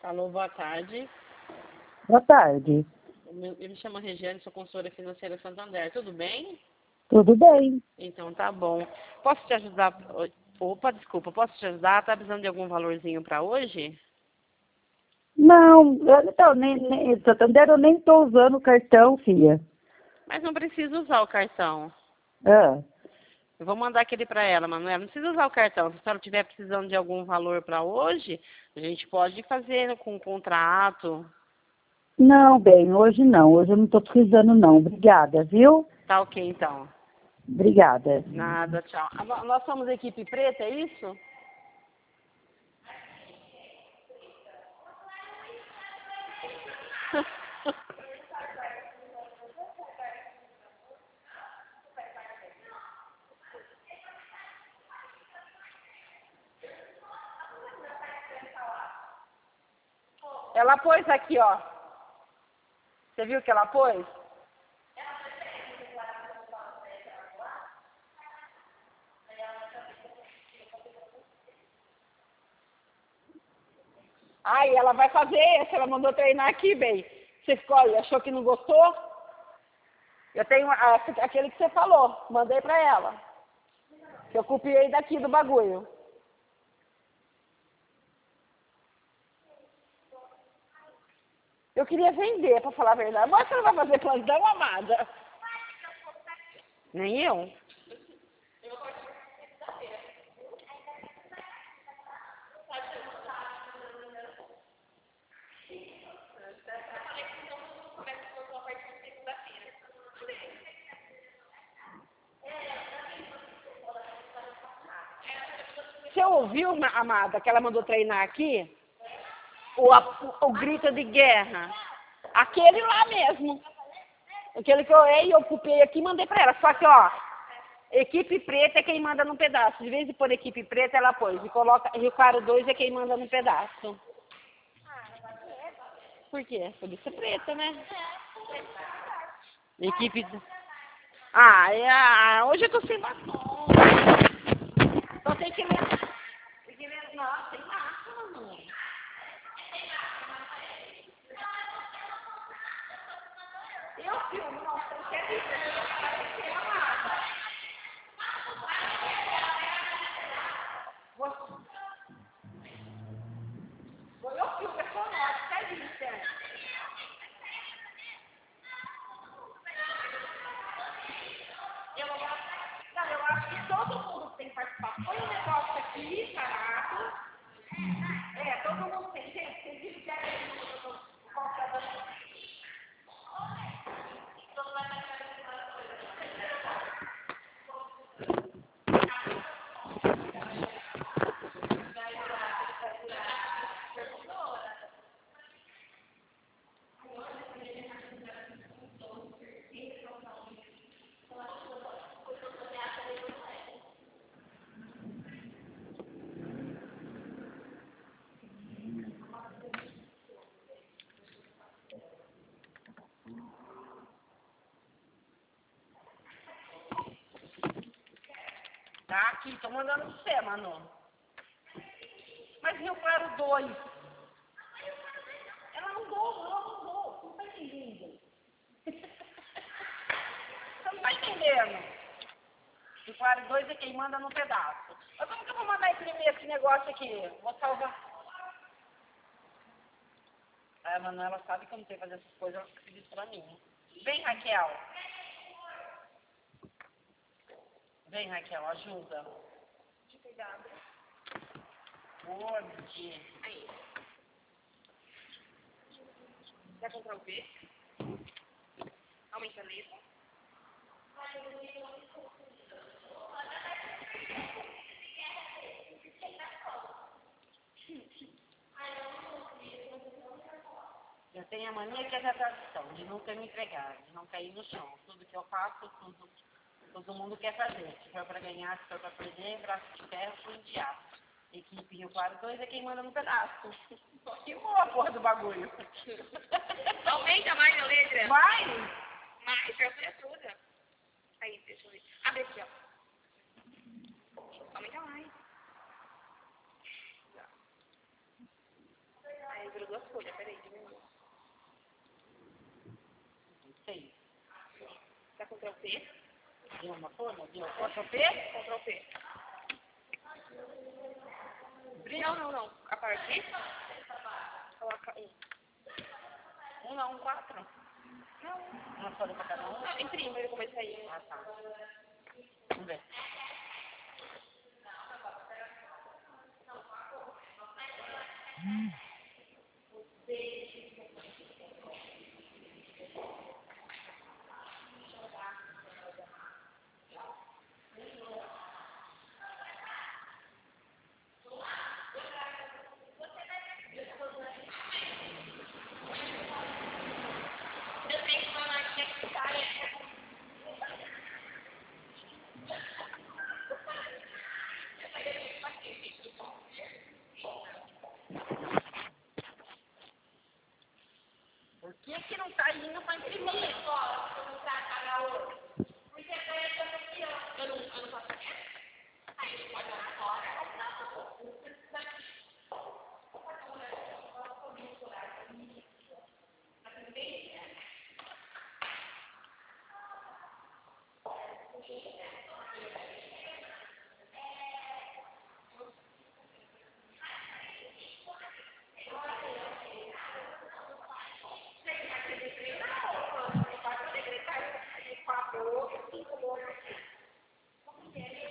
Alô, boa tarde. Boa tarde. Eu me chamo Regiane, sou consultora financeira Santander. Tudo bem? Tudo bem? Então tá bom. Posso te ajudar? Opa, desculpa, posso te ajudar? Tá precisando de algum valorzinho para hoje? Não, Santander, eu nem estou usando o cartão, filha. Mas não precisa usar o cartão. Ah, Eu vou mandar aquele para ela, Manuela. Não precisa usar o cartão. Se a senhora estiver precisando de algum valor para hoje, a gente pode fazer com um contrato. não, bem, hoje não. Hoje eu não estou precisando, não. Obrigada, viu? Tá ok, então. Obrigada. Nada, tchau. Nós somos equipe preta, é isso? Ela pôs aqui, ó. Você viu que ela pôs? Ai, ela vai fazer esse, ela mandou treinar aqui, bem. Você ficou aí, achou que não gostou? Eu tenho aquele que você falou, mandei pra ela. Que eu copiei daqui do bagulho. Eu queria vender, pra falar a verdade. Mas você não vai fazer plantão, amada? Nem eu. Você ouviu, amada, que ela mandou treinar aqui? O grito de guerra. Aquele lá mesmo. Aquele que eu ocupei aqui e mandei pra ela. Só que, ó, equipe preta é quem manda no pedaço. De vez em por equipe preta, ela pôs. E coloca Rio Claro 2 é quem manda no pedaço. Por quê? Polícia preta, né? Equipe... hoje eu tô sem batom. Só tem que ler. Nossa, tem máscara, mano. Eu filmo, não, você quer dizer, aparecer amada. Eu filmo, é só nós, quer dizer. Eu acho que todo mundo tem que participar. Põe um negócio aqui, parado. Todo mundo tem. Gente, vocês viram que tá aqui, tô mandando pra você, Manu. Mas Rio Claro 2. Ela não dou. Não tá entendendo. Você não tá entendendo. Rio Claro 2 é quem manda no pedaço. Mas como que eu vou mandar imprimir esse negócio aqui? Vou salvar. A Manuela sabe que eu não sei fazer essas coisas, ela fica isso pra mim. Vem, Raquel. Vem, Raquel, ajuda. Onde? Aí. Quer comprar o quê? Aumenta a letra. Eu tenho a mania que é da tradição, de nunca me entregar, de não cair no chão. Tudo que eu faço, todo mundo quer fazer. Se for para ganhar, se for para perder, braço de ferro, punho de aço. Equipe Rio Claro 2 é quem manda no pedaço. Que boa a porra do bagulho. Aumenta mais a letra. Vai! Mais, procura tudo. Aí, deixa eu ver. Abre aqui, ó. Aumenta mais. Aí, grudou. duas folhas, peraí, diminui. 6. Dá Ctrl P. Deu uma folha? Deu. Ctrl P? Ctrl P. Não. A parte. Coloca 1. 1 não, 4. Não. Uma folha pra cada um? Não, imprime ele começa aí. Ah, tá.